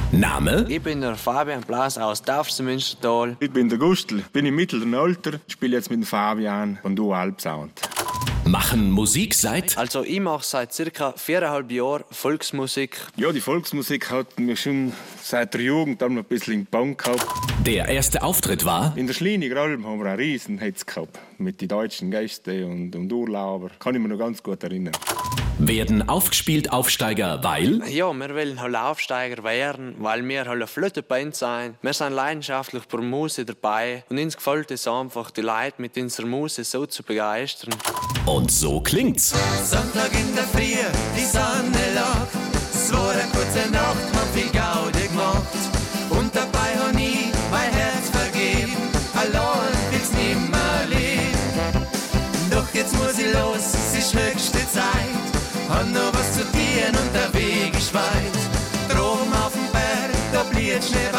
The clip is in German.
Name? Ich bin der Fabian Blas aus Taufsen-Münstertal. Ich bin der Gustl, bin im mittleren Alter, spiele jetzt mit dem Fabian von Duo Alpsound. Machen Musik seit? Also ich mache seit ca. 4,5 Jahren Volksmusik. Ja, die Volksmusik hat mir schon seit der Jugend dann ein bisschen in die Bank gehabt. Der erste Auftritt war? In der Schlieniger Alm haben wir einen riesen Hetz gehabt. Mit den deutschen Gästen und Urlauber. Kann ich mich noch ganz gut erinnern. Werden aufgespielt Aufsteiger, weil? Ja, wir wollen halt Aufsteiger werden, weil wir halt eine flotte Band sind. Wir sind leidenschaftlich bei Musik dabei und uns gefällt es einfach, die Leute mit unserer Musik so zu begeistern. Und so klingt's. Sonntag in der Früh, die Sonne lag. Es war eine kurze Nacht, hab viel Gaude gemacht. Und dabei hab ich mein Herz vergeben. Allein will's nimmer leben. Doch jetzt muss ich los, es ist höchste Zeit. Hab noch was zu tun und der Weg ist weit. Droben auf dem Berg, da blüht Schnee.